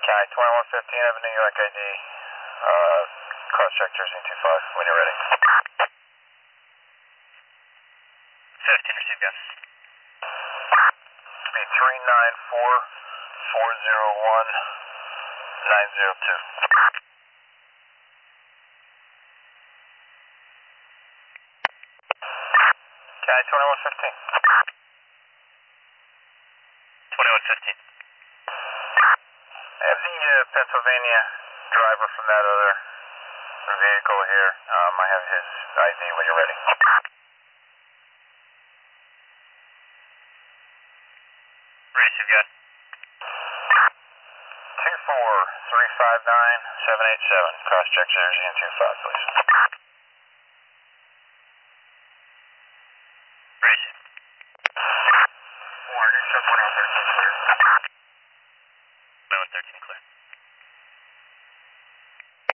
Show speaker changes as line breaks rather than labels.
County 2115, have a New York ID. Cross-check Jersey 25 when you're ready.
15, receive gun.
Speed 394-401-902. County 2115.
2115.
Have the Pennsylvania driver from that other vehicle here. I have his ID when you're ready.
Receive gun.
24359-787. Cross-check Jersey and 25, please.
Receive.
113 clear.
113 clear.